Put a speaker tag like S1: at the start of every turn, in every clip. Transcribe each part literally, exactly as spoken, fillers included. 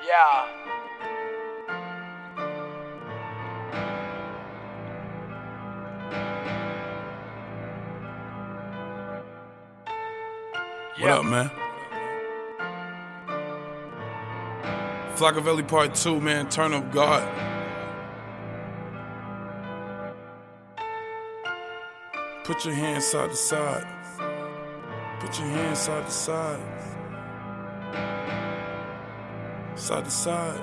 S1: Yeah.
S2: What up, man? Flockavelli Part two, man. Turn up God. Put your hands side to side. Put your hands side to side. Side to side.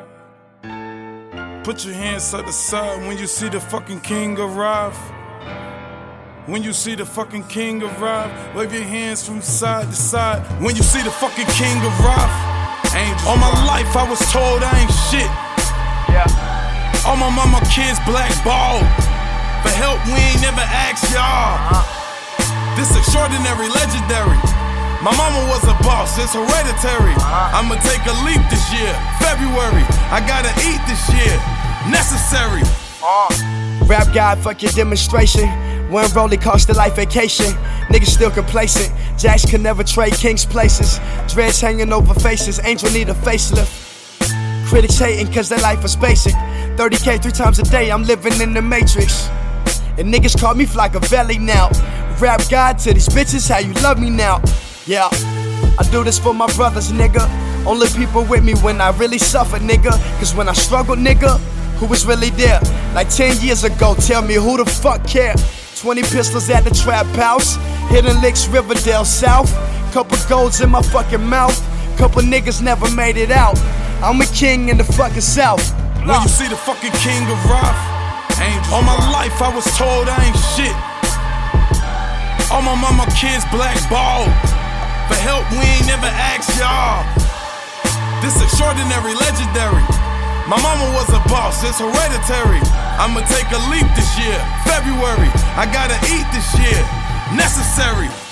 S2: Put your hands side to side when you see the fucking king arrive. When you see the fucking king arrive, wave your hands from side to side. When you see the fucking king arrive, angels. All my life I was told I ain't shit.
S1: Yeah.
S2: All my mama kids blackballed. For help we ain't never asked y'all.
S1: Uh-huh.
S2: This extraordinary, legendary. My mama was a boss, it's hereditary.
S1: Uh-huh.
S2: I'ma take a leap this year, February. I gotta eat this year, necessary.
S1: Uh.
S3: Rap God, fuck your demonstration. One rollie cost a life vacation. Niggas still complacent. Jacks could never trade king's places. Dreads hanging over faces. Angel need a facelift. Critics hating cause their life is basic. thirty K three times a day, I'm living in the matrix. And niggas call me Flockavelli now. Rap God to these bitches, how you love me now. Yeah, I do this for my brothers, nigga. Only people with me when I really suffer, nigga. Cause when I struggle, nigga, who was really there? Like ten years ago, tell me who the fuck care? twenty pistols at the trap house. Hidden licks, Riverdale South. Couple golds in my fucking mouth. Couple niggas never made it out. I'm a king in the fucking South.
S2: When you see the fucking king arrive, angels. All my life I was told I ain't shit. All my mama kids blackballed. For help we ain't never asked y'all. This extraordinary, legendary. My mama was a boss, it's hereditary. I'ma take a leap this year, February. I gotta eat this year, necessary.